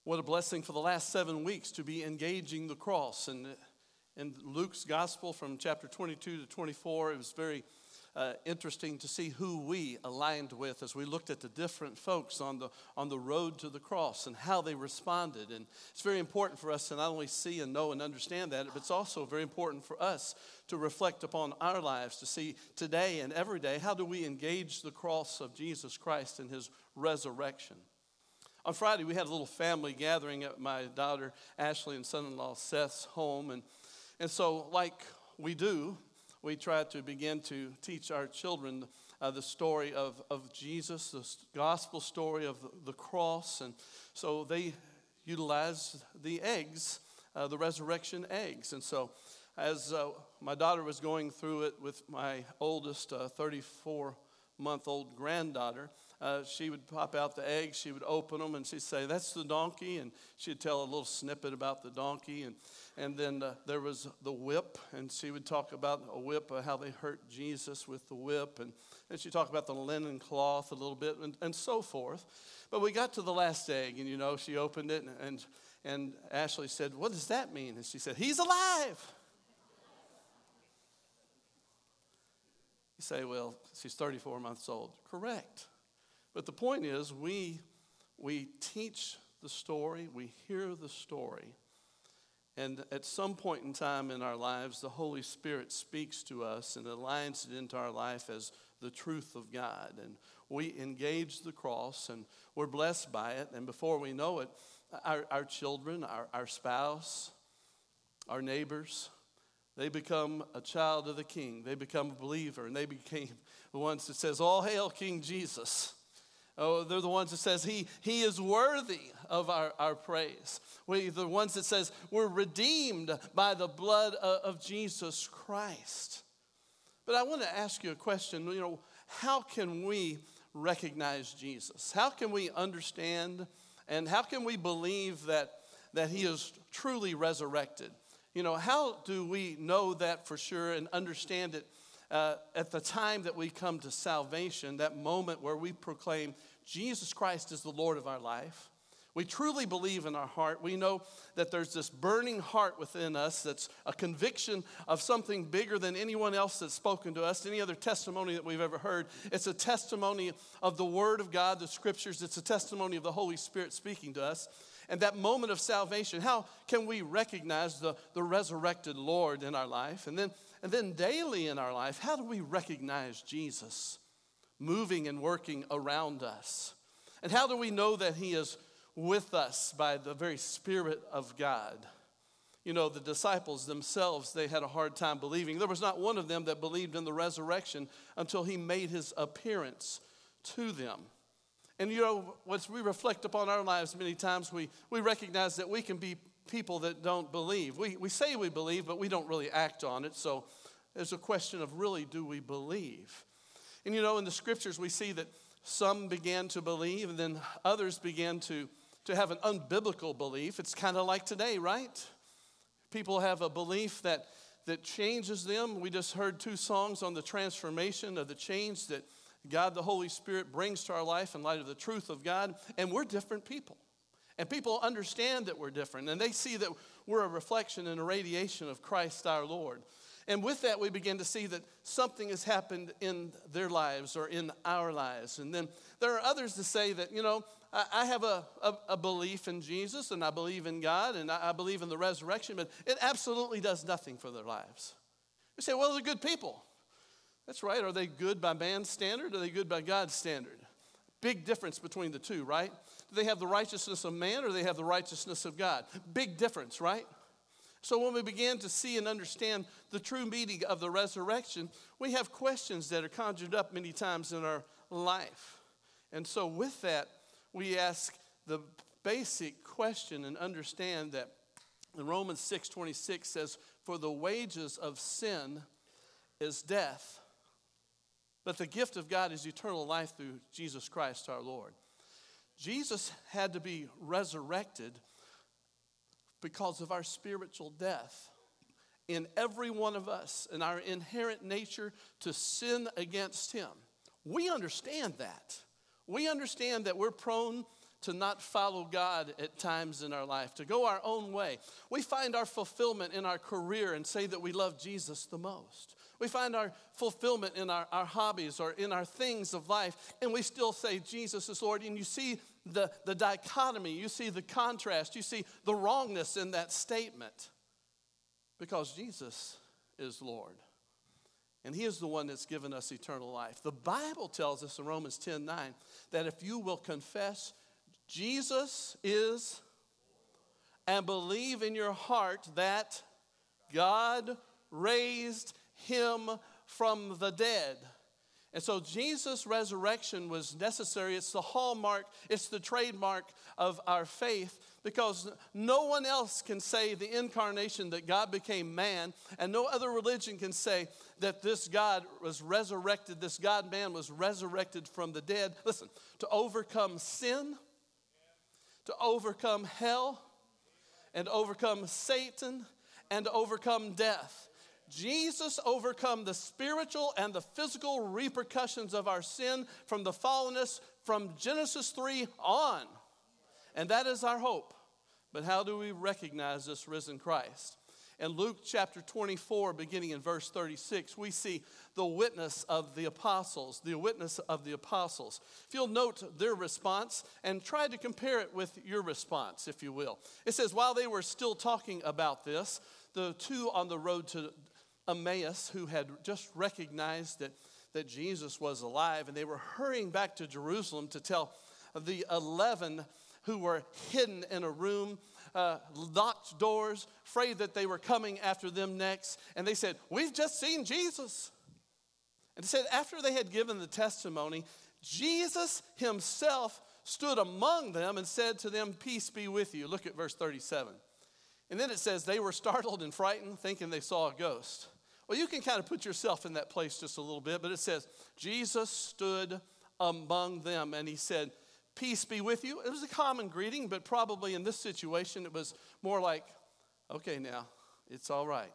What a blessing for the last 7 weeks to be engaging the cross. And in Luke's gospel from chapter 22 to 24, it was very interesting to see who we aligned with as we looked at the different folks on the road to the cross and how they responded. And it's very important for us to not only see and know and understand that, but it's also very important for us to reflect upon our lives, to see today and every day, how do we engage the cross of Jesus Christ and his resurrection. On Friday, we had a little family gathering at my daughter Ashley and son-in-law Seth's home. And so like we do, we try to begin to teach our children the story of Jesus, the gospel story of the cross. And so they utilized the eggs, the resurrection eggs. And so as my daughter was going through it with my oldest 34-month-old granddaughter, she would pop out the eggs, she would open them, and she'd say, "That's the donkey," and she'd tell a little snippet about the donkey, and then there was the whip, and she would talk about a whip, how they hurt Jesus with the whip, and she'd talk about the linen cloth a little bit, and so forth. But we got to the last egg, and she opened it, and Ashley said, "What does that mean?" And she said, "He's alive." You say, well, she's 34 months old. Correct. But the point is, we teach the story, we hear the story, and at some point in time in our lives, the Holy Spirit speaks to us and aligns it into our life as the truth of God. And we engage the cross, and we're blessed by it. And before we know it, our children, our spouse, our neighbors, they become a child of the King. They become a believer, and they became the ones that says, "All hail King Jesus." Oh, they're the ones that says he is worthy of our praise. We're the ones that says we're redeemed by the blood of Jesus Christ. But I want to ask you a question. How can we recognize Jesus? How can we understand and how can we believe that he is truly resurrected? How do we know that for sure and understand it at the time that we come to salvation, that moment where we proclaim Jesus Christ is the Lord of our life? We truly believe in our heart. We know that there's this burning heart within us that's a conviction of something bigger than anyone else that's spoken to us, any other testimony that we've ever heard. It's a testimony of the Word of God, the Scriptures. It's a testimony of the Holy Spirit speaking to us. And that moment of salvation, how can we recognize the resurrected Lord in our life? And then daily in our life, how do we recognize Jesus moving and working around us? And how do we know that he is with us by the very Spirit of God? The disciples themselves, they had a hard time believing. There was not one of them that believed in the resurrection until he made his appearance to them. And as we reflect upon our lives many times, we recognize that we can be people that don't believe. We say we believe, but we don't really act on it. So there's a question of really, do we believe? And in the Scriptures we see that some began to believe and then others began to have an unbiblical belief. It's kind of like today, right? People have a belief that changes them. We just heard 2 songs on the transformation of the change that God, the Holy Spirit, brings to our life in light of the truth of God. And we're different people. And people understand that we're different. And they see that we're a reflection and a radiation of Christ our Lord. And with that, we begin to see that something has happened in their lives or in our lives. And then there are others that say that, I have a belief in Jesus and I believe in God and I believe in the resurrection, but it absolutely does nothing for their lives. You say, well, they're good people. That's right. Are they good by man's standard or are they good by God's standard? Big difference between the two, right? Do they have the righteousness of man or do they have the righteousness of God? Big difference, right? So when we begin to see and understand the true meaning of the resurrection, we have questions that are conjured up many times in our life. And so with that, we ask the basic question and understand that in Romans 6:26 says, "For the wages of sin is death, but the gift of God is eternal life through Jesus Christ our Lord." Jesus had to be resurrected because of our spiritual death in every one of us and our inherent nature to sin against him. We understand that. We understand that we're prone to not follow God at times in our life, to go our own way. We find our fulfillment in our career and say that we love Jesus the most. We find our fulfillment in our hobbies or in our things of life, and we still say Jesus is Lord. And you see the dichotomy, you see the contrast, you see the wrongness in that statement, because Jesus is Lord. And he is the one that's given us eternal life. The Bible tells us in Romans 10:9 that if you will confess Jesus is and believe in your heart that God raised him from the dead. And so Jesus' resurrection was necessary. It's the hallmark, it's the trademark of our faith, because no one else can say the incarnation, that God became man, and no other religion can say that this God was resurrected, this God-man was resurrected from the dead. Listen, to overcome sin, to overcome hell, and overcome Satan, and to overcome death. Jesus overcome the spiritual and the physical repercussions of our sin from the fallenness from Genesis 3 on. And that is our hope. But how do we recognize this risen Christ? In Luke chapter 24, beginning in verse 36, we see the witness of the apostles, the witness of the apostles. If you'll note their response and try to compare it with your response, if you will. It says, while they were still talking about this, the two on the road to Emmaus, who had just recognized that Jesus was alive, and they were hurrying back to Jerusalem to tell the 11 who were hidden in a room, locked doors, afraid that they were coming after them next. And they said, we've just seen Jesus. And it said after they had given the testimony, Jesus himself stood among them and said to them, peace be with you. Look at verse 37. And then it says they were startled and frightened, thinking they saw a ghost. Well, you can kind of put yourself in that place just a little bit, but it says Jesus stood among them and he said, peace be with you. It was a common greeting, but probably in this situation it was more like, okay, now, it's all right.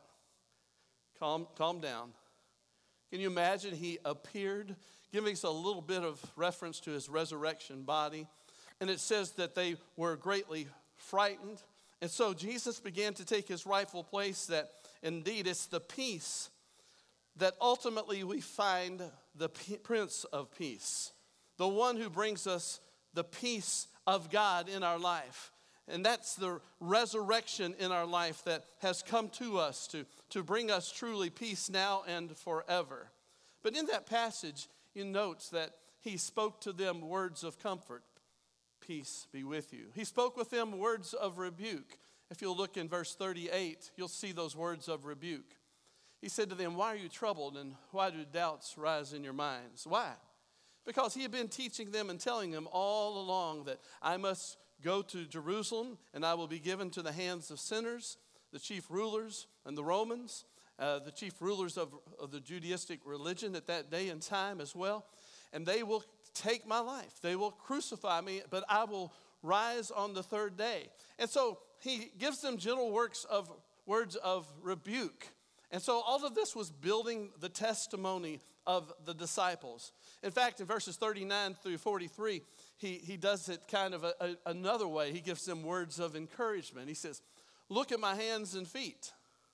Calm down. Can you imagine he appeared, giving us a little bit of reference to his resurrection body. And it says that they were greatly frightened. And so Jesus began to take his rightful place, that indeed it's the peace that ultimately we find the Prince of Peace, the one who brings us the peace of God in our life. And that's the resurrection in our life that has come to us to bring us truly peace now and forever. But in that passage, you note that he spoke to them words of comfort. Peace be with you. He spoke with them words of rebuke. If you'll look in verse 38, you'll see those words of rebuke. He said to them, why are you troubled and why do doubts rise in your minds? Why? Because he had been teaching them and telling them all along that I must go to Jerusalem and I will be given to the hands of sinners, the chief rulers and the Romans, the chief rulers of the Judaistic religion at that day and time as well. And they will take my life. They will crucify me, but I will rise on the third day. And so he gives them gentle words of rebuke. And so all of this was building the testimony of the disciples. In fact, in verses 39 through 43, he does it kind of another way. He gives them words of encouragement. He says, look at my hands and feet.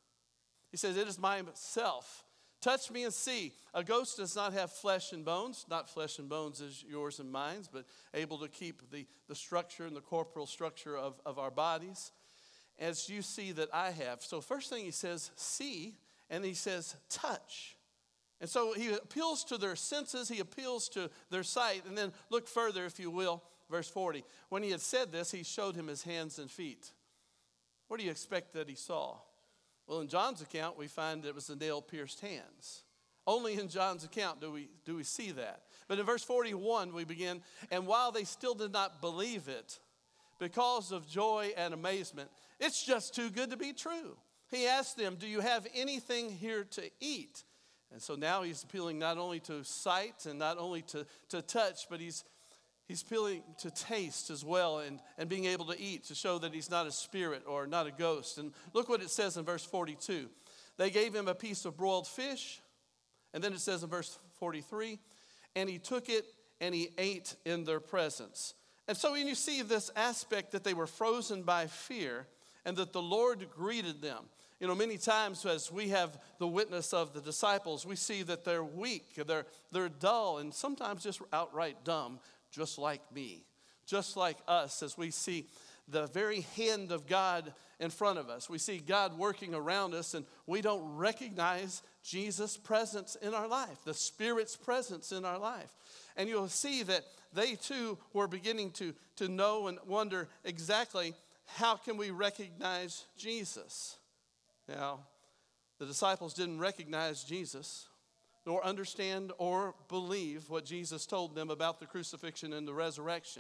He says, it is myself. Touch me and see. A ghost does not have flesh and bones. Not flesh and bones as yours and mine, but able to keep the structure and the corporal structure of our bodies, as you see that I have. So first thing he says, see, and he says, touch. And so he appeals to their senses, he appeals to their sight. And then look further, if you will, verse 40. When he had said this, he showed him his hands and feet. What do you expect that he saw? Well, in John's account, we find it was the nail-pierced hands. Only in John's account do we see that. But in verse 41, we begin, and while they still did not believe it, because of joy and amazement, it's just too good to be true. He asked them, do you have anything here to eat? And so now he's appealing not only to sight and not only to touch, but he's appealing to taste as well and being able to eat, to show that he's not a spirit or not a ghost. And look what it says in verse 42. They gave him a piece of broiled fish. And then it says in verse 43, and he took it and he ate in their presence. And so when you see this aspect that they were frozen by fear and that the Lord greeted them. You know, many times as we have the witness of the disciples, we see that they're weak, they're dull, and sometimes just outright dumb, just like me, just like us, as we see the very hand of God in front of us. We see God working around us, and we don't recognize Jesus' presence in our life, the Spirit's presence in our life. And you'll see that they too were beginning to know and wonder exactly how can we recognize Jesus. Now, the disciples didn't recognize Jesus, nor understand or believe what Jesus told them about the crucifixion and the resurrection.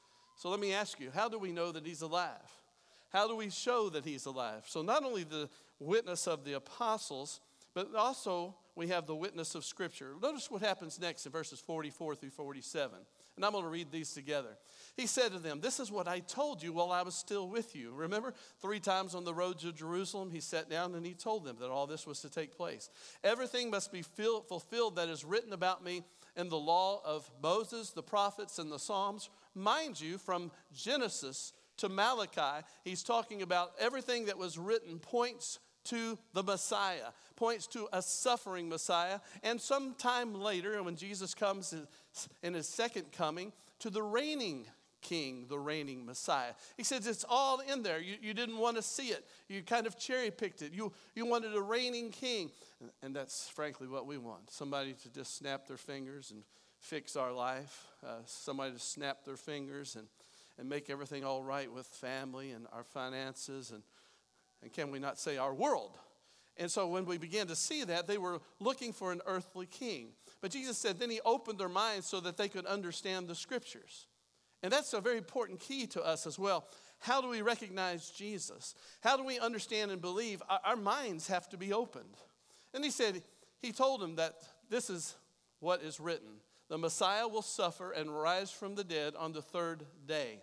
So let me ask you, how do we know that he's alive? How do we show that he's alive? So not only the witness of the apostles, but also we have the witness of Scripture. Notice what happens next in verses 44 through 47. And I'm going to read these together. He said to them, "This is what I told you while I was still with you." Remember, 3 times on the road to Jerusalem, he sat down and he told them that all this was to take place. "Everything must be fulfilled that is written about me in the law of Moses, the prophets, and the Psalms." Mind you, from Genesis to Malachi, he's talking about everything that was written points to the Messiah, points to a suffering Messiah, and sometime later, when Jesus comes in his second coming, to the reigning King, the reigning Messiah. He says it's all in there. You didn't want to see it. You kind of cherry-picked it. You wanted a reigning king. And that's frankly what we want. Somebody to just snap their fingers and fix our life. Somebody to snap their fingers and make everything all right with family and our finances and can we not say our world? And so when we began to see that, they were looking for an earthly king. But Jesus said then he opened their minds so that they could understand the Scriptures. And that's a very important key to us as well. How do we recognize Jesus? How do we understand and believe? Our minds have to be opened. And he told them that this is what is written. The Messiah will suffer and rise from the dead on the 3rd day.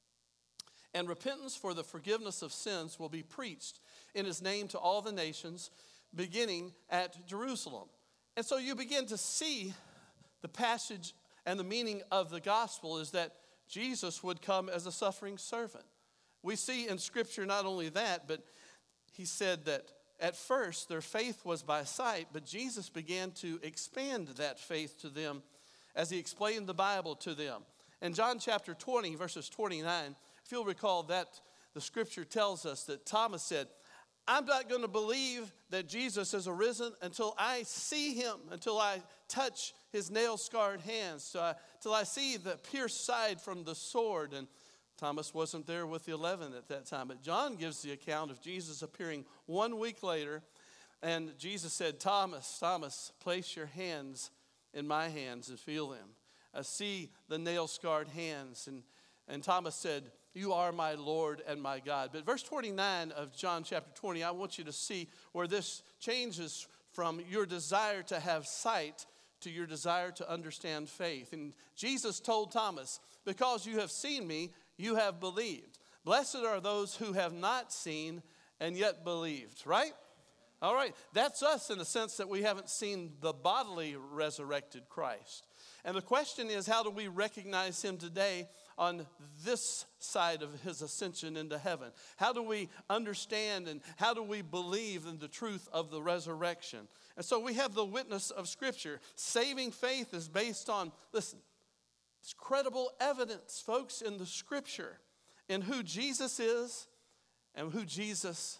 And repentance for the forgiveness of sins will be preached in his name to all the nations, beginning at Jerusalem. And so you begin to see the passage and the meaning of the gospel is that Jesus would come as a suffering servant. We see in Scripture not only that, but he said that at first their faith was by sight, but Jesus began to expand that faith to them as he explained the Bible to them. In John chapter 20, verses 29, if you'll recall that, the Scripture tells us that Thomas said, "I'm not going to believe that Jesus is arisen until I see him, until I touch his nail-scarred hands, till I see the pierced side from the sword." And Thomas wasn't there with the 11 at that time. But John gives the account of Jesus appearing 1 week later. And Jesus said, "Thomas, Thomas, place your hands in my hands and feel them. See the nail-scarred hands." And Thomas said, "You are my Lord and my God." But verse 29 of John chapter 20, I want you to see where this changes from your desire to have sight to your desire to understand faith. And Jesus told Thomas, "Because you have seen me, you have believed. Blessed are those who have not seen and yet believed." Right? All right. That's us in the sense that we haven't seen the bodily resurrected Christ. And the question is, how do we recognize him today on this side of his ascension into heaven? How do we understand and how do we believe in the truth of the resurrection? And so we have the witness of Scripture. Saving faith is based on, listen, it's credible evidence, folks, in the Scripture, in who Jesus is and who Jesus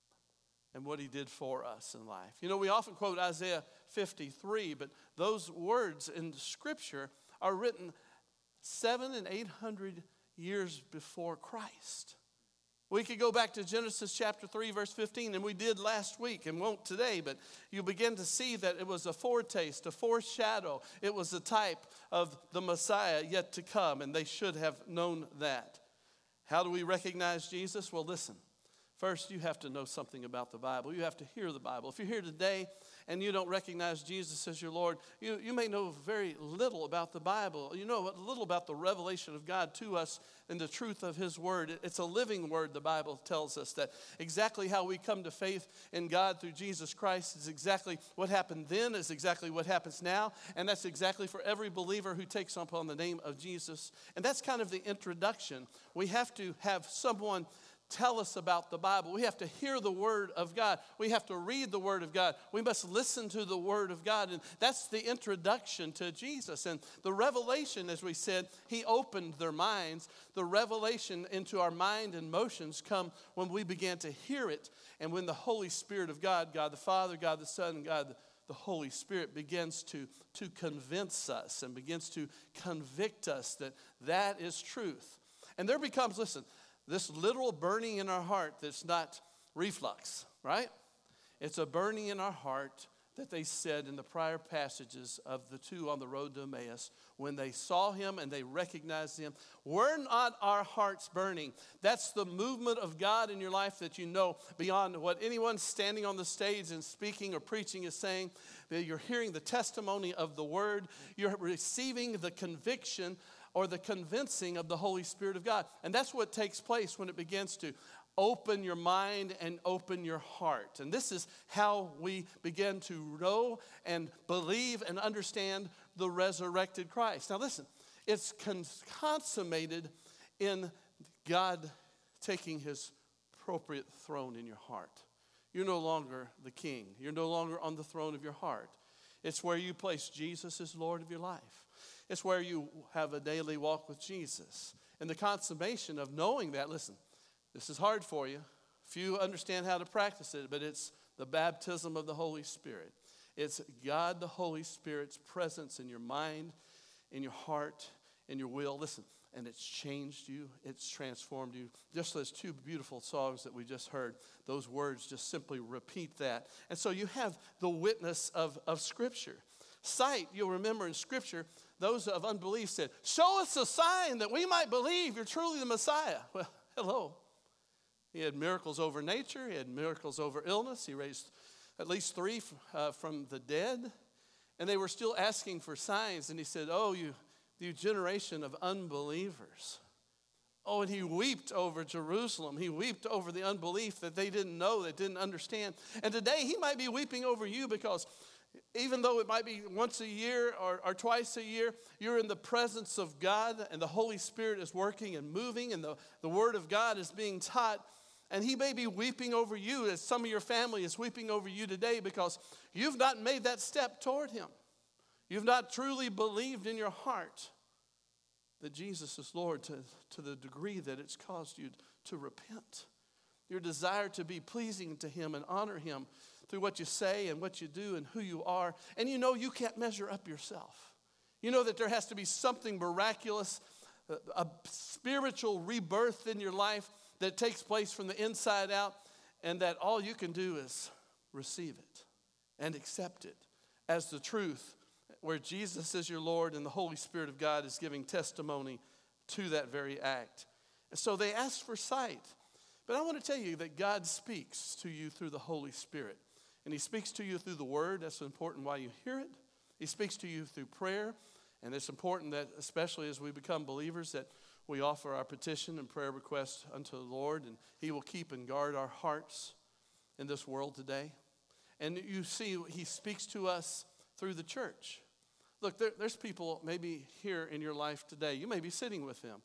and what he did for us in life. You know, we often quote Isaiah 53, but those words in Scripture are written 700 and 800 years before Christ. We could go back to Genesis chapter 3, verse 15, and we did last week and won't today, but you begin to see that it was a foretaste, a foreshadow. It was a type of the Messiah yet to come, and they should have known that. How do we recognize Jesus? Well, listen. First, you have to know something about the Bible. You have to hear the Bible. If you're here today and you don't recognize Jesus as your Lord, you may know very little about the Bible. You know little about the revelation of God to us and the truth of His Word. It's a living Word, the Bible tells us, that exactly how we come to faith in God through Jesus Christ is exactly what happened then, is exactly what happens now, and that's exactly for every believer who takes upon the name of Jesus. And that's kind of the introduction. We have to have someone tell us about the Bible. We have to hear the Word of God. We have to read the Word of God. We must listen to the Word of God. And that's the introduction to Jesus. And the revelation, as we said, He opened their minds. The revelation into our mind and motions come when we began to hear it. And when the Holy Spirit of God, God the Father, God the Son, and God the Holy Spirit begins to convince us and begins to convict us that that is truth. And there becomes, listen, this literal burning in our heart that's not reflux, right? It's a burning in our heart that they said in the prior passages of the two on the road to Emmaus. When they saw Him and they recognized Him, were not our hearts burning? That's the movement of God in your life that you know beyond what anyone standing on the stage and speaking or preaching is saying. That you're hearing the testimony of the Word. You're receiving the conviction or the convincing of the Holy Spirit of God. And that's what takes place when it begins to open your mind and open your heart. And this is how we begin to know and believe and understand the resurrected Christ. Now listen, it's consummated in God taking His appropriate throne in your heart. You're no longer the king. You're no longer on the throne of your heart. It's where you place Jesus as Lord of your life. It's where you have a daily walk with Jesus. And the consummation of knowing that, listen, this is hard for you. Few understand how to practice it, but it's the baptism of the Holy Spirit. It's God the Holy Spirit's presence in your mind, in your heart, in your will. Listen, and it's changed you. It's transformed you. Just those two beautiful songs that we just heard, those words just simply repeat that. And so you have the witness of Scripture. Sight, you'll remember in Scripture, those of unbelief said, show us a sign that we might believe you're truly the Messiah. Well, hello. He had miracles over nature. He had miracles over illness. He raised at least 3 from the dead. And they were still asking for signs. And He said, oh, you generation of unbelievers. Oh, and He wept over Jerusalem. He wept over the unbelief that they didn't know, that didn't understand. And today He might be weeping over you because even though it might be once a year or twice a year, you're in the presence of God and the Holy Spirit is working and moving and the Word of God is being taught. And He may be weeping over you as some of your family is weeping over you today because you've not made that step toward Him. You've not truly believed in your heart that Jesus is Lord to the degree that it's caused you to repent. Your desire to be pleasing to Him and honor Him through what you say and what you do and who you are. And you know you can't measure up yourself. You know that there has to be something miraculous, a spiritual rebirth in your life that takes place from the inside out, and that all you can do is receive it and accept it as the truth, where Jesus is your Lord and the Holy Spirit of God is giving testimony to that very act. And so they asked for sight. But I want to tell you that God speaks to you through the Holy Spirit. And He speaks to you through the Word. That's important why you hear it. He speaks to you through prayer. And it's important that, especially as we become believers, that we offer our petition and prayer requests unto the Lord. And He will keep and guard our hearts in this world today. And you see, He speaks to us through the church. Look, there's people maybe here in your life today. You may be sitting with them.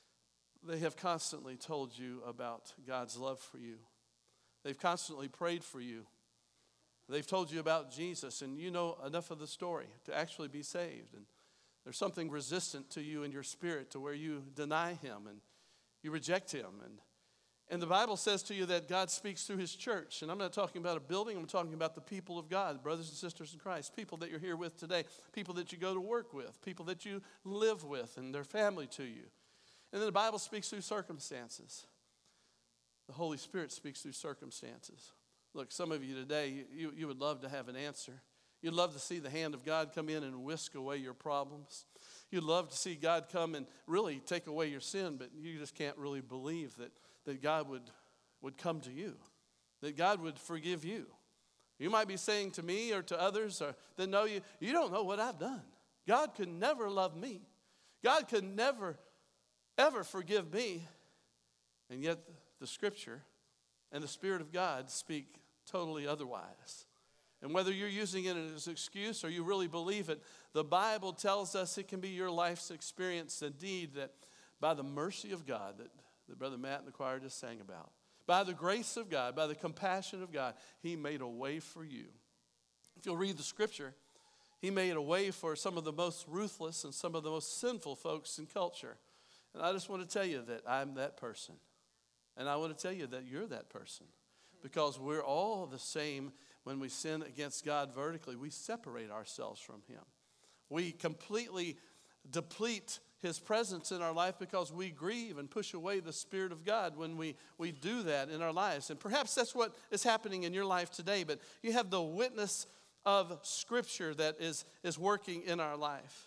They have constantly told you about God's love for you. They've constantly prayed for you. They've told you about Jesus, and you know enough of the story to actually be saved. And there's something resistant to you in your spirit to where you deny Him and you reject Him. And the Bible says to you that God speaks through His church. And I'm not talking about a building. I'm talking about the people of God, brothers and sisters in Christ, people that you're here with today, people that you go to work with, people that you live with and their family to you. And then the Bible speaks through circumstances. The Holy Spirit speaks through circumstances. Look, some of you today, you would love to have an answer. You'd love to see the hand of God come in and whisk away your problems. You'd love to see God come and really take away your sin, but you just can't really believe that God would would come to you, that God would forgive you. You might be saying to me or to others that know you, you don't know what I've done. God could never love me. God could never, ever forgive me. And yet the Scripture and the Spirit of God speak totally otherwise. And whether you're using it as an excuse or you really believe it, the Bible tells us it can be your life's experience indeed, that by the mercy of God that Brother Matt and the choir just sang about, by the grace of God, by the compassion of God, He made a way for you. If you'll read the Scripture, He made a way for some of the most ruthless and some of the most sinful folks in culture. And I just want to tell you that I'm that person. And I want to tell you that you're that person. Because we're all the same. When we sin against God vertically, we separate ourselves from Him. We completely deplete His presence in our life because we grieve and push away the Spirit of God when we do that in our lives. And perhaps that's what is happening in your life today, but you have the witness of Scripture that is working in our life.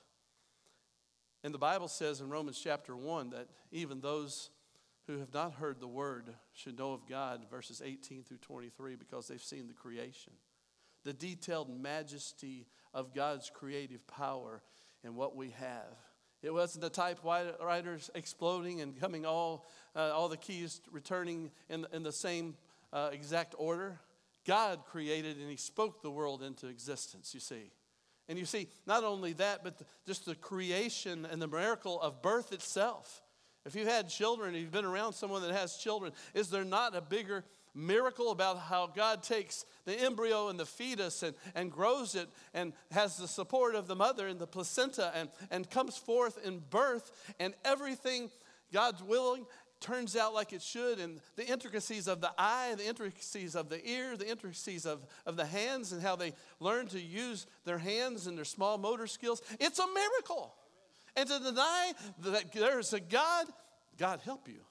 And the Bible says in Romans chapter 1 that even those who have not heard the word should know of God, verses 18 through 23, because they've seen the creation. The detailed majesty of God's creative power in what we have. It wasn't the typewriters exploding and coming all the keys returning in the same exact order. God created and He spoke the world into existence, you see. And you see, not only that, but just the creation and the miracle of birth itself. If you've had children, you've been around someone that has children, is there not a bigger miracle about how God takes the embryo and the fetus and grows it and has the support of the mother and the placenta and comes forth in birth, and everything, God's willing, turns out like it should, and the intricacies of the eye, the intricacies of the ear, the intricacies of the hands and how they learn to use their hands and their small motor skills. It's a miracle. And to deny that there's a God, God help you.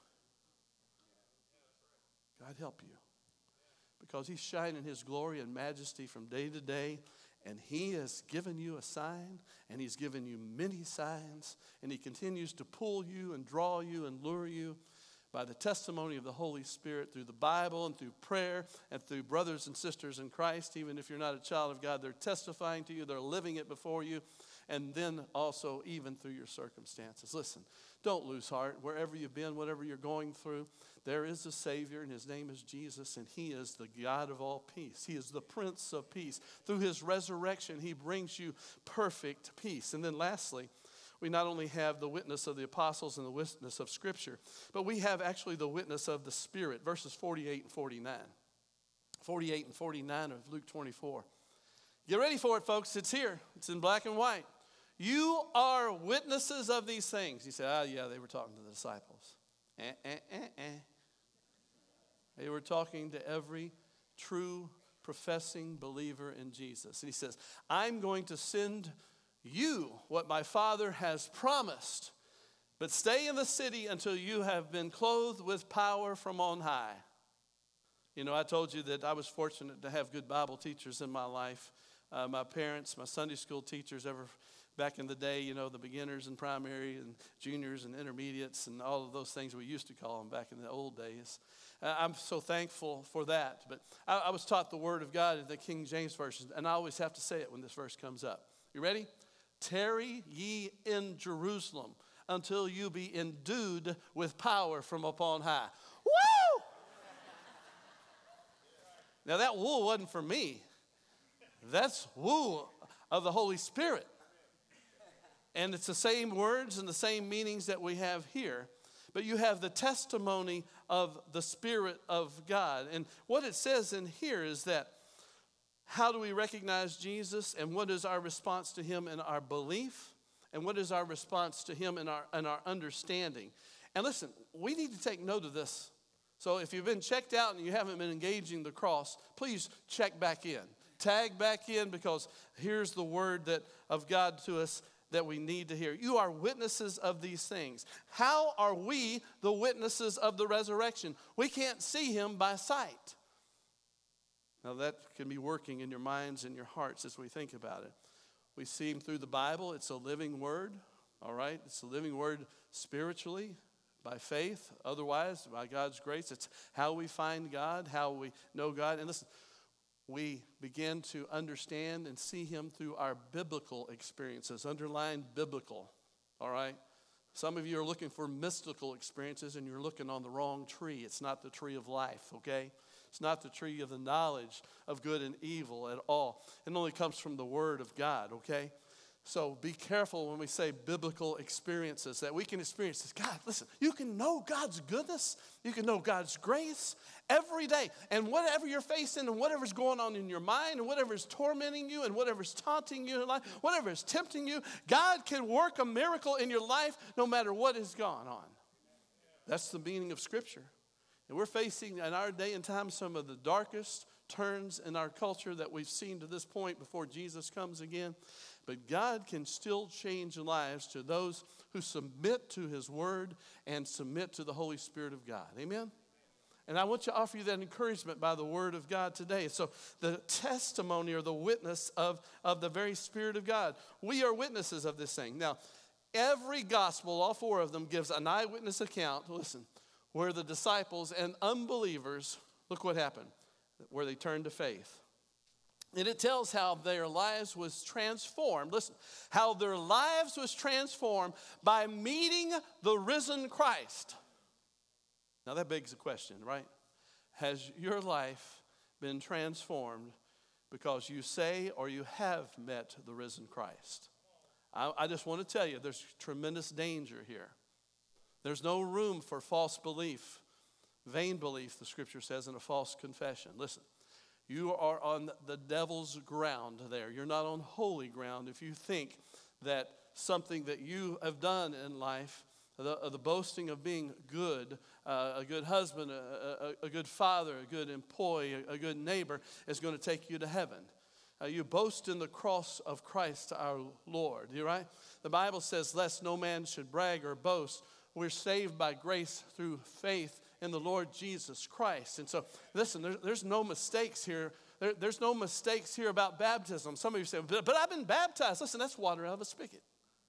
God help you. Because He's shining His glory and majesty from day to day, and He has given you a sign, and He's given you many signs, and He continues to pull you and draw you and lure you by the testimony of the Holy Spirit through the Bible and through prayer and through brothers and sisters in Christ. Even if you're not a child of God, they're testifying to you, they're living it before you. And then also even through your circumstances. Listen, don't lose heart. Wherever you've been, whatever you're going through, there is a Savior, and His name is Jesus, and He is the God of all peace. He is the Prince of Peace. Through His resurrection, He brings you perfect peace. And then lastly, we not only have the witness of the apostles and the witness of Scripture, but we have actually the witness of the Spirit, verses 48 and 49. 48 and 49 of Luke 24. Get ready for it, folks. It's here. It's in black and white. You are witnesses of these things. You say, yeah, they were talking to the disciples. They were talking to every true professing believer in Jesus. And He says, I'm going to send you what my Father has promised, but stay in the city until you have been clothed with power from on high. You know, I told you that I was fortunate to have good Bible teachers in my life. My parents, my Sunday school teachers, back in the day, you know, the beginners and primary and juniors and intermediates and all of those things we used to call them back in the old days. I'm so thankful for that. But I was taught the Word of God in the King James Version, and I always have to say it when this verse comes up. You ready? Tarry ye in Jerusalem until you be endued with power from upon high. Woo! Now that woo wasn't for me. That's woo of the Holy Spirit. And it's the same words and the same meanings that we have here. But you have the testimony of the Spirit of God. And what it says in here is that how do we recognize Jesus, and what is our response to Him in our belief, and what is our response to Him in our understanding? And listen, we need to take note of this. So if you've been checked out and you haven't been engaging the cross, please check back in. Tag back in, because here's the word of God to us that we need to hear. You are witnesses of these things. How are we the witnesses of the resurrection? We can't see Him by sight. Now that can be working in your minds and your hearts as we think about it. We see Him through the Bible. It's a living word, all right? It's a living word spiritually, by faith, otherwise by God's grace. It's how we find God, how we know God. And listen, we begin to understand and see him through our biblical experiences. Underline biblical, all right? Some of you are looking for mystical experiences and you're looking on the wrong tree. It's not the tree of life, okay? It's not the tree of the knowledge of good and evil at all. It only comes from the Word of God, okay? So be careful when we say biblical experiences, that we can experience this. God, listen, you can know God's goodness. You can know God's grace every day. And whatever you're facing and whatever's going on in your mind and whatever's tormenting you and whatever's taunting you in life, whatever is tempting you, God can work a miracle in your life no matter what has gone on. That's the meaning of Scripture. And we're facing in our day and time some of the darkest turns in our culture that we've seen to this point before Jesus comes again. But God can still change lives to those who submit to his word and submit to the Holy Spirit of God. Amen? And I want to offer you that encouragement by the word of God today. So the testimony or the witness of the very Spirit of God. We are witnesses of this thing. Now, every gospel, all four of them, gives an eyewitness account, listen, where the disciples and unbelievers, look what happened, where they turned to faith. And it tells how their lives was transformed. Listen, how their lives was transformed by meeting the risen Christ. Now that begs the question, right? Has your life been transformed because you say or you have met the risen Christ? I just want to tell you, there's tremendous danger here. There's no room for false belief, vain belief, the Scripture says, and a false confession. Listen. You are on the devil's ground there. You're not on holy ground if you think that something that you have done in life, the boasting of being good, a good husband, a good father, a good employee, a good neighbor is going to take you to heaven. You boast in the cross of Christ our Lord. You right? The Bible says, lest no man should brag or boast. We're saved by grace through faith in the Lord Jesus Christ. And so, listen, there's no mistakes here. There's no mistakes here about baptism. Some of you say, but I've been baptized. Listen, that's water out of a spigot.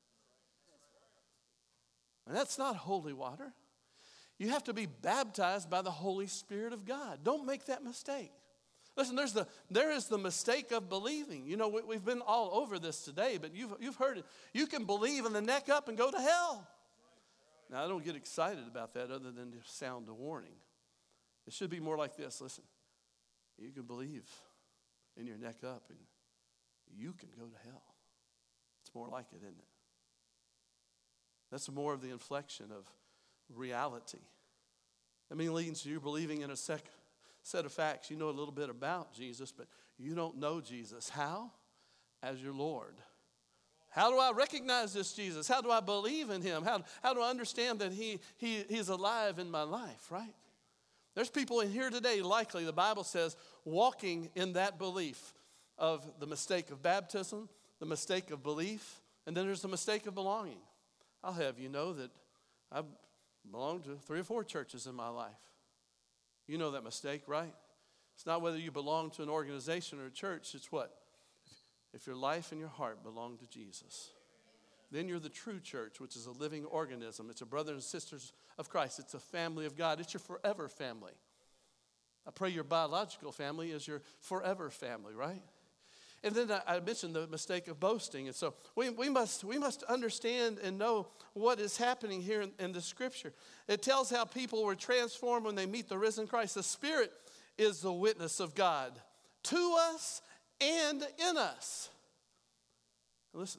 And that's not holy water. You have to be baptized by the Holy Spirit of God. Don't make that mistake. Listen, there is the mistake of believing. You know, we've been all over this today, but you've heard it. You can believe in the neck up and go to hell. Now, I don't get excited about that other than to sound a warning. It should be more like this. Listen, you can believe in your neck up and you can go to hell. It's more like it, isn't it? That's more of the inflection of reality. I mean, it leads to you believing in a set of facts. You know a little bit about Jesus, but you don't know Jesus. How? As your Lord. How do I recognize this Jesus? How do I believe in him? How do I understand that he's alive in my life, right? There's people in here today, likely, the Bible says, walking in that belief of the mistake of baptism, the mistake of belief, and then there's the mistake of belonging. I'll have you know that I've belonged to 3 or 4 churches in my life. You know that mistake, right? It's not whether you belong to an organization or a church. It's what? If your life and your heart belong to Jesus, then you're the true church, which is a living organism. It's a brothers and sisters of Christ. It's a family of God. It's your forever family. I pray your biological family is your forever family, right? And then I mentioned the mistake of boasting. And so we must understand and know what is happening here in the Scripture. It tells how people were transformed when they meet the risen Christ. The Spirit is the witness of God to us and in us. Listen,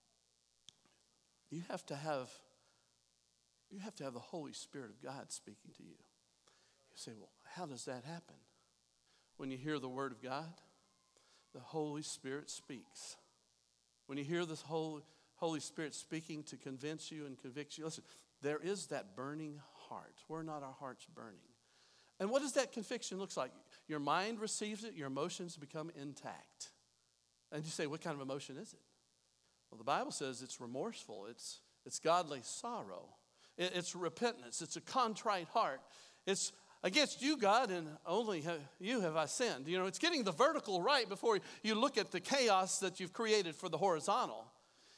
you have to have the Holy Spirit of God speaking to you. You say, well, how does that happen? When you hear the Word of God, the Holy Spirit speaks. When you hear this Holy Spirit speaking to convince you and convict you, listen, there is that burning heart. Were not our hearts burning? And what does that conviction look like? Your mind receives it, your emotions become intact. And you say, what kind of emotion is it? Well, the Bible says it's remorseful. It's godly sorrow. It's repentance. It's a contrite heart. It's against you, God, and only you have I sinned. You know, it's getting the vertical right before you look at the chaos that you've created for the horizontal.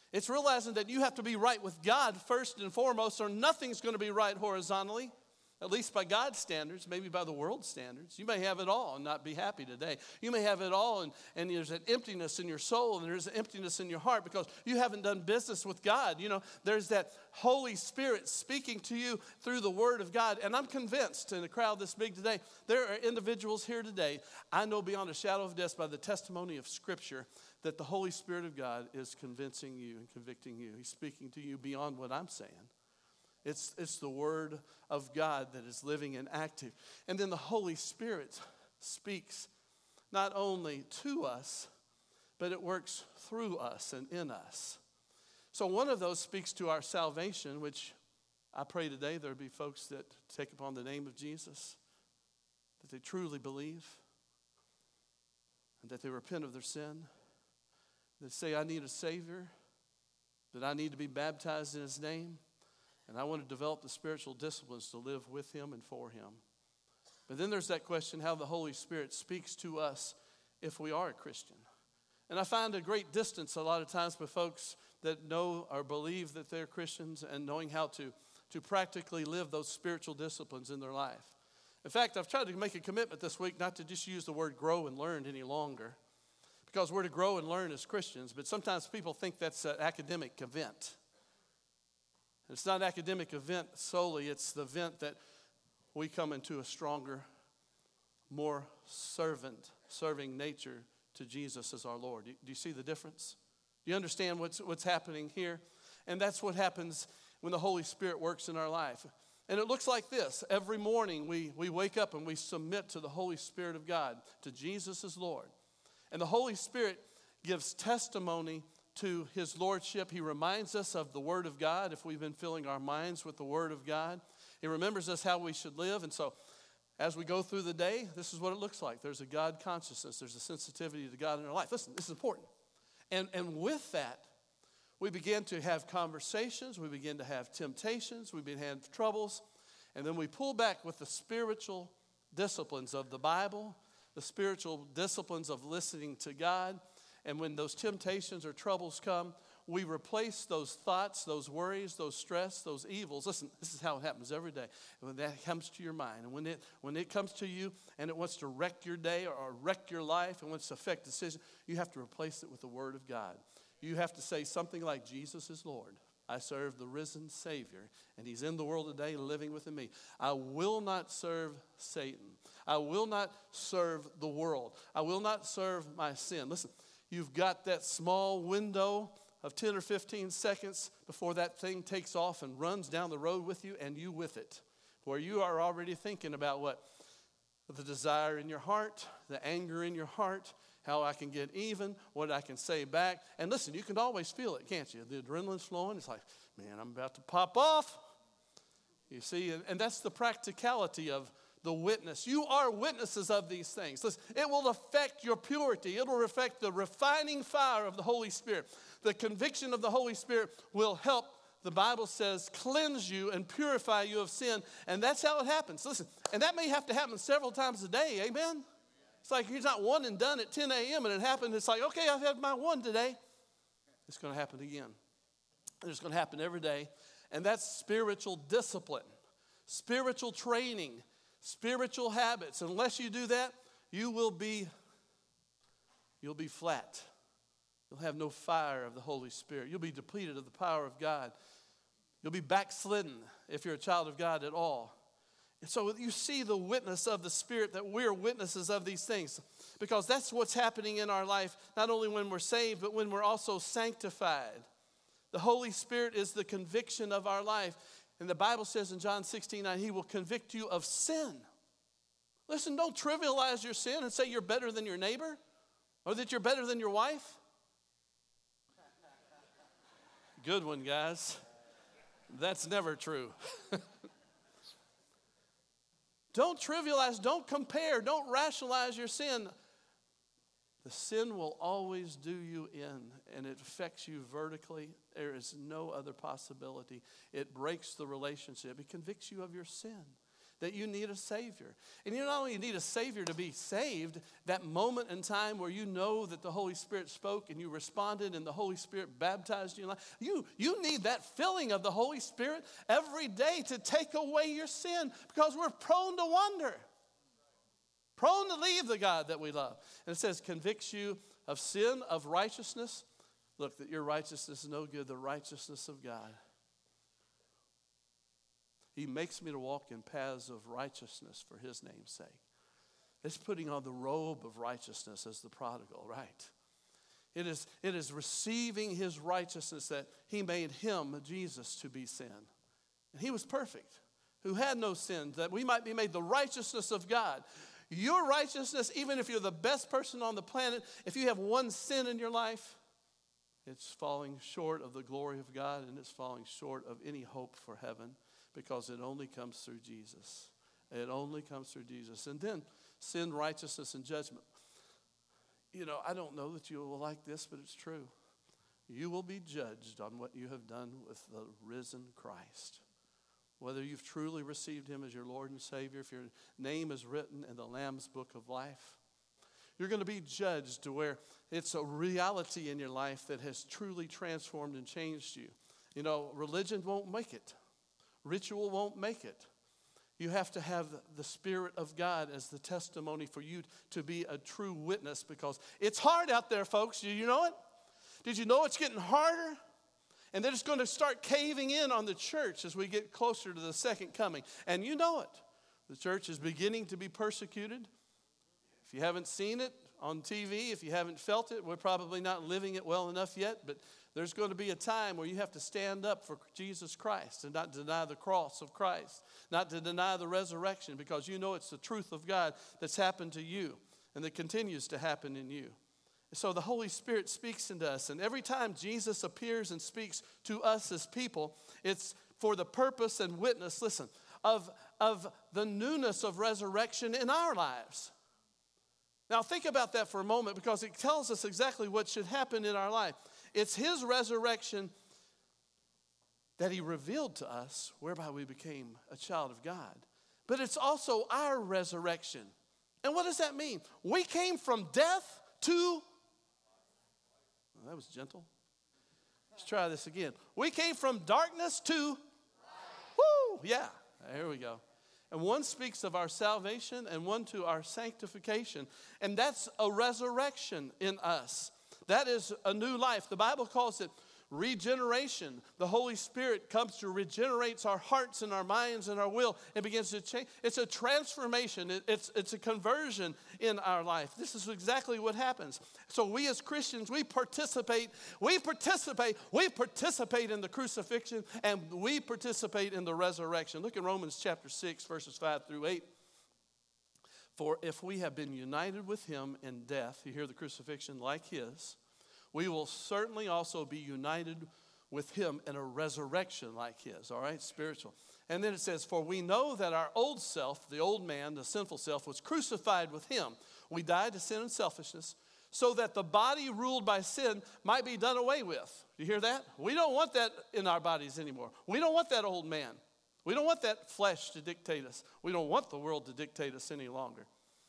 It's realizing that you have to be right with God first and foremost, or nothing's going to be right horizontally, at least by God's standards, maybe by the world's standards. You may have it all and not be happy today. You may have it all and there's an emptiness in your soul and there's an emptiness in your heart because you haven't done business with God. You know, there's that Holy Spirit speaking to you through the Word of God. And I'm convinced in a crowd this big today, there are individuals here today, I know beyond a shadow of doubt by the testimony of Scripture, that the Holy Spirit of God is convincing you and convicting you. He's speaking to you beyond what I'm saying. It's the Word of God that is living and active. And then the Holy Spirit speaks not only to us, but it works through us and in us. So one of those speaks to our salvation, which I pray today there be folks that take upon the name of Jesus, that they truly believe, and that they repent of their sin, that say, I need a Savior, that I need to be baptized in His name, and I want to develop the spiritual disciplines to live with Him and for Him. But then there's that question, how the Holy Spirit speaks to us if we are a Christian. And I find a great distance a lot of times with folks that know or believe that they're Christians and knowing how to practically live those spiritual disciplines in their life. In fact, I've tried to make a commitment this week not to just use the word grow and learn any longer, because we're to grow and learn as Christians, but sometimes people think that's an academic event. It's not an academic event solely, it's the event that we come into a stronger, more serving nature to Jesus as our Lord. Do you see the difference? Do you understand what's happening here? And that's what happens when the Holy Spirit works in our life. And it looks like this. Every morning we wake up and we submit to the Holy Spirit of God, to Jesus as Lord. And the Holy Spirit gives testimony to His Lordship. He reminds us of the Word of God if we've been filling our minds with the Word of God. He remembers us how we should live. And so as we go through the day, this is what it looks like. There's a God consciousness. There's a sensitivity to God in our life. Listen, this is important. And with that, we begin to have conversations. We begin to have temptations. We begin to have troubles. And then we pull back with the spiritual disciplines of the Bible, the spiritual disciplines of listening to God. And when those temptations or troubles come, we replace those thoughts, those worries, those stress, those evils. Listen, this is how it happens every day. When that comes to your mind, and when it comes to you and it wants to wreck your day or wreck your life and wants to affect decisions, you have to replace it with the Word of God. You have to say something like, Jesus is Lord. I serve the risen Savior, and He's in the world today living within me. I will not serve Satan. I will not serve the world. I will not serve my sin. Listen, you've got that small window of 10 or 15 seconds before that thing takes off and runs down the road with you and you with it, where you are already thinking about what? The desire in your heart, the anger in your heart, how I can get even, what I can say back. And listen, you can always feel it, can't you? The adrenaline's flowing. It's like, man, I'm about to pop off. You see, and that's the practicality of the witness. You are witnesses of these things. Listen, it will affect your purity. It will affect the refining fire of the Holy Spirit. The conviction of the Holy Spirit will help, the Bible says, cleanse you and purify you of sin. And that's how it happens. Listen, and that may have to happen several times a day. Amen? It's like it's not one and done at 10 a.m. and it happened. It's like, okay, I've had my one today. It's going to happen again. It's going to happen every day. And that's spiritual discipline, spiritual training, spiritual habits. Unless you do that, you'll be flat. You'll have no fire of the Holy Spirit. You'll be depleted of the power of God. You'll be backslidden if you're a child of God at all. And so you see the witness of the Spirit, that we're witnesses of these things, because that's what's happening in our life, not only when we're saved, but when we're also sanctified. The Holy Spirit is the conviction of our life. And the Bible says in John 16:9, He will convict you of sin. Listen, don't trivialize your sin and say you're better than your neighbor or that you're better than your wife. Good one, guys. That's never true. Don't trivialize, don't compare, don't rationalize your sin. The sin will always do you in, and it affects you vertically. There is no other possibility. It breaks the relationship. It convicts you of your sin. that you need a Savior. And you not only need a Savior to be saved, that moment in time where you know that the Holy Spirit spoke and you responded and the Holy Spirit baptized you in life, you need that filling of the Holy Spirit every day to take away your sin, because we're prone to wander, prone to leave the God that we love. And it says, convicts you of sin, of righteousness. Look, that your righteousness is no good, the righteousness of God. He makes me to walk in paths of righteousness for his name's sake. It's putting on the robe of righteousness as the prodigal, right? It is receiving his righteousness, that he made him, Jesus, to be sin. And he was perfect, who had no sin, that we might be made the righteousness of God. Your righteousness, even if you're the best person on the planet, if you have one sin in your life, it's falling short of the glory of God, and it's falling short of any hope for heaven, because it only comes through Jesus. It only comes through Jesus. And then sin, righteousness, and judgment. You know, I don't know that you will like this, but it's true. You will be judged on what you have done with the risen Christ. Whether you've truly received him as your Lord and Savior, if your name is written in the Lamb's book of life, you're going to be judged to where it's a reality in your life that has truly transformed and changed you. You know, religion won't make it. Ritual won't make it. You have to have the Spirit of God as the testimony for you to be a true witness, because it's hard out there, folks. Do you know it? Did you know it's getting harder? And that it's going to start caving in on the church as we get closer to the second coming. And you know it. The church is beginning to be persecuted. If you haven't seen it on TV, if you haven't felt it, we're probably not living it well enough yet, but there's going to be a time where you have to stand up for Jesus Christ and not deny the cross of Christ, not to deny the resurrection, because you know it's the truth of God that's happened to you and that continues to happen in you. So the Holy Spirit speaks into us, and every time Jesus appears and speaks to us as people, it's for the purpose and witness, listen, of the newness of resurrection in our lives. Now think about that for a moment, because it tells us exactly what should happen in our life. It's his resurrection that he revealed to us, whereby we became a child of God. But it's also our resurrection. And what does that mean? We came from death to... Well, that was gentle. Let's try this again. We came from darkness to... Woo! Yeah, here we go. And one speaks of our salvation and one to our sanctification. And that's a resurrection in us. That is a new life. The Bible calls it regeneration. The Holy Spirit comes to regenerate our hearts and our minds and our will and begins to change. It's a transformation. It's a conversion in our life. This is exactly what happens. So we as Christians, we participate in the crucifixion, and we participate in the resurrection. Look at Romans chapter 6, verses 5 through 8. For if we have been united with him in death, you hear the crucifixion like his, we will certainly also be united with him in a resurrection like his, all right, spiritual. And then it says, for we know that our old self, the old man, the sinful self, was crucified with him. We died to sin and selfishness, so that the body ruled by sin might be done away with. You hear that? We don't want that in our bodies anymore. We don't want that old man. We don't want that flesh to dictate us. We don't want the world to dictate us any longer.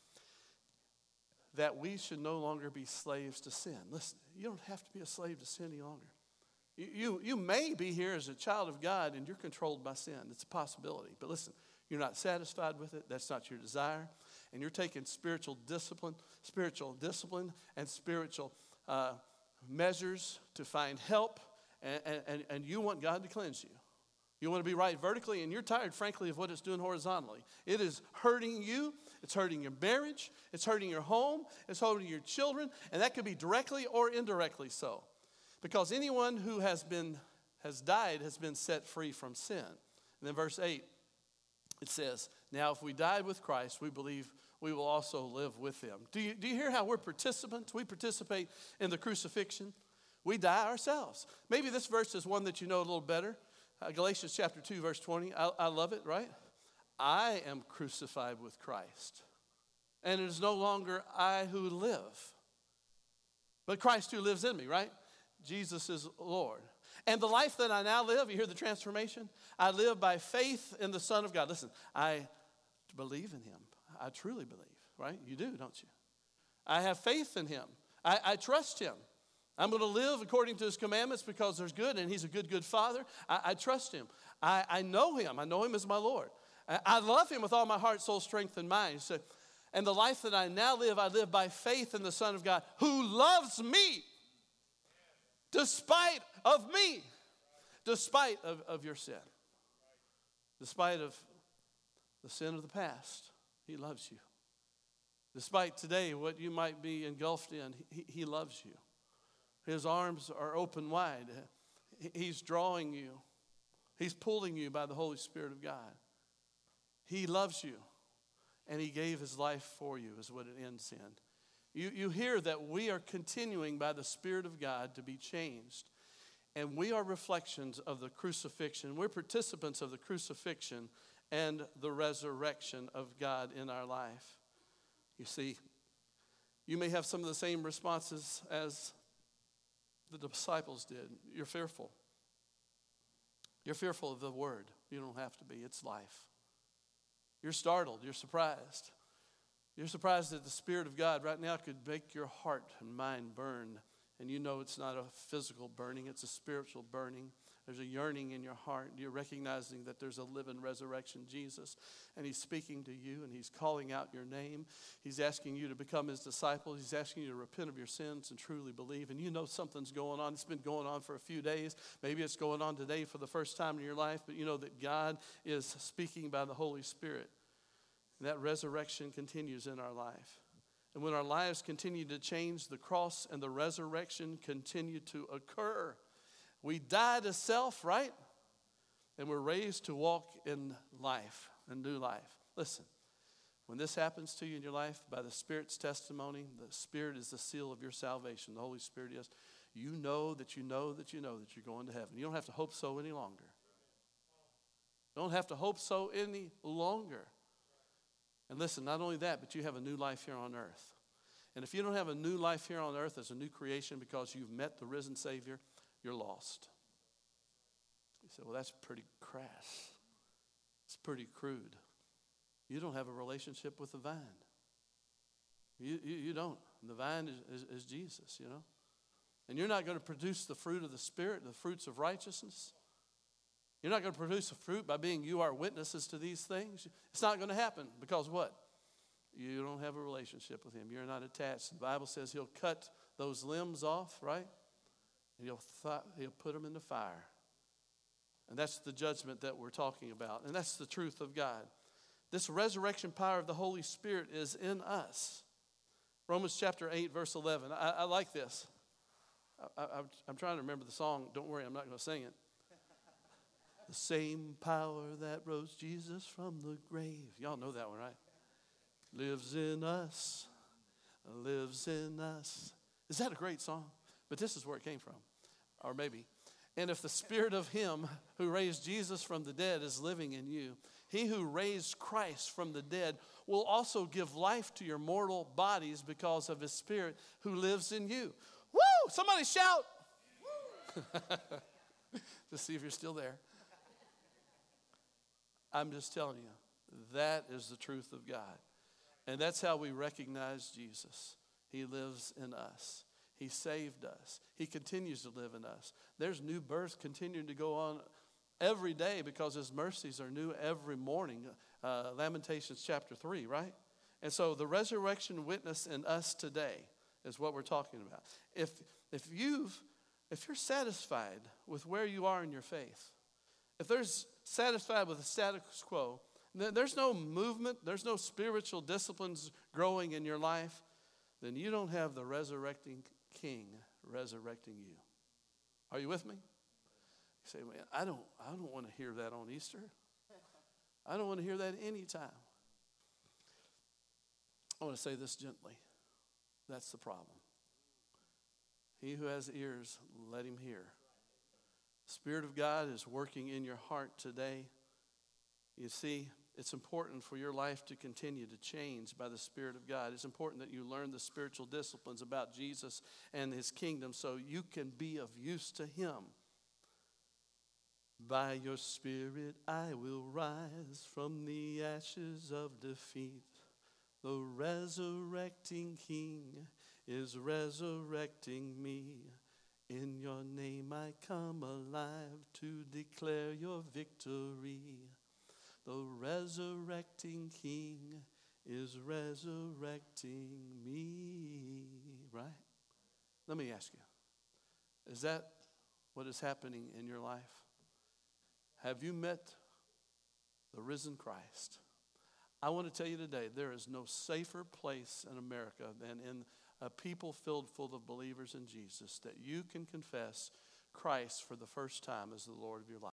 That we should no longer be slaves to sin. Listen, you don't have to be a slave to sin any longer. You may be here as a child of God and you're controlled by sin. It's a possibility. But listen, you're not satisfied with it. That's not your desire. And you're taking spiritual discipline and spiritual measures to find help. And you want God to cleanse you. You want to be right vertically, and you're tired, frankly, of what it's doing horizontally. It is hurting you. It's hurting your marriage. It's hurting your home. It's hurting your children. And that could be directly or indirectly so. Because anyone who has died has been set free from sin. And then verse 8, it says, now if we died with Christ, we believe we will also live with him. Do you hear how we're participants? We participate in the crucifixion. We die ourselves. Maybe this verse is one that you know a little better. Galatians chapter 2, verse 20. I love it, right? I am crucified with Christ. And it is no longer I who live, but Christ who lives in me, right? Jesus is Lord. And the life that I now live, you hear the transformation? I live by faith in the Son of God. Listen, I to believe in him. I truly believe, right? You do, don't you? I have faith in him. I trust him. I'm going to live according to his commandments because there's good, and he's a good, good father. I trust him. I know him. I know him as my Lord. I love him with all my heart, soul, strength, and mind. So, and the life that I now live, I live by faith in the Son of God who loves me despite of me, despite of your sin, despite of the sin of the past. He loves you. Despite today what you might be engulfed in, he loves you. His arms are open wide. He's drawing you. He's pulling you by the Holy Spirit of God. He loves you, and he gave his life for you is what it ends in. You hear that we are continuing by the Spirit of God to be changed, and we are reflections of the crucifixion. We're participants of the crucifixion and the resurrection of God in our life. You see, you may have some of the same responses as the disciples did. You're fearful. You're fearful of the word. You don't have to be. It's life. You're startled. You're surprised. You're surprised that the Spirit of God right now could make your heart and mind burn. And you know it's not a physical burning. It's a spiritual burning. There's a yearning in your heart. You're recognizing that there's a living resurrection Jesus. And he's speaking to you and he's calling out your name. He's asking you to become his disciple. He's asking you to repent of your sins and truly believe. And you know something's going on. It's been going on for a few days. Maybe it's going on today for the first time in your life. But you know that God is speaking by the Holy Spirit. And that resurrection continues in our life. And when our lives continue to change, the cross and the resurrection continue to occur. We die to self, right? And we're raised to walk in life, and new life. Listen, when this happens to you in your life, by the Spirit's testimony, the Spirit is the seal of your salvation. The Holy Spirit is. You know that you know that you know that you're going to heaven. You don't have to hope so any longer. You don't have to hope so any longer. And listen, not only that, but you have a new life here on earth. And if you don't have a new life here on earth as a new creation because you've met the risen Savior, you're lost. You say, well, that's pretty crass. It's pretty crude. You don't have a relationship with the vine. You don't. The vine is Jesus, you know. And you're not going to produce the fruit of the Spirit, the fruits of righteousness. You're not going to produce a fruit by being you are witnesses to these things. It's not going to happen because what? You don't have a relationship with him. You're not attached. The Bible says he'll cut those limbs off, right? And he'll put them in the fire. And that's the judgment that we're talking about. And that's the truth of God. This resurrection power of the Holy Spirit is in us. Romans chapter 8, verse 11. I like this. I'm trying to remember the song. Don't worry, I'm not going to sing it. The same power that rose Jesus from the grave. Y'all know that one, right? Lives in us. Lives in us. Is that a great song? But this is where it came from. Or maybe. And if the Spirit of him who raised Jesus from the dead is living in you, he who raised Christ from the dead will also give life to your mortal bodies because of his Spirit who lives in you. Woo! Somebody shout. Just see if you're still there. I'm just telling you, that is the truth of God. And that's how we recognize Jesus. He lives in us. He saved us. He continues to live in us. There's new birth continuing to go on every day because his mercies are new every morning. Lamentations chapter 3, right? And so the resurrection witness in us today is what we're talking about. If you're satisfied with where you are in your faith, if there's satisfied with the status quo, there's no movement, there's no spiritual disciplines growing in your life, then you don't have the resurrecting King resurrecting you. Are you with me? You say, man, I don't want to hear that on Easter. I don't want to hear that any time. I want to say this gently. That's the problem. He who has ears, let him hear. The Spirit of God is working in your heart today. You see, it's important for your life to continue to change by the Spirit of God. It's important that you learn the spiritual disciplines about Jesus and his kingdom so you can be of use to him. By your Spirit I will rise from the ashes of defeat. The resurrecting King is resurrecting me. In your name I come alive to declare your victory. The resurrecting King is resurrecting me. Right? Let me ask you, is that what is happening in your life? Have you met the risen Christ? I want to tell you today, there is no safer place in America than in a people filled full of believers in Jesus, that you can confess Christ for the first time as the Lord of your life.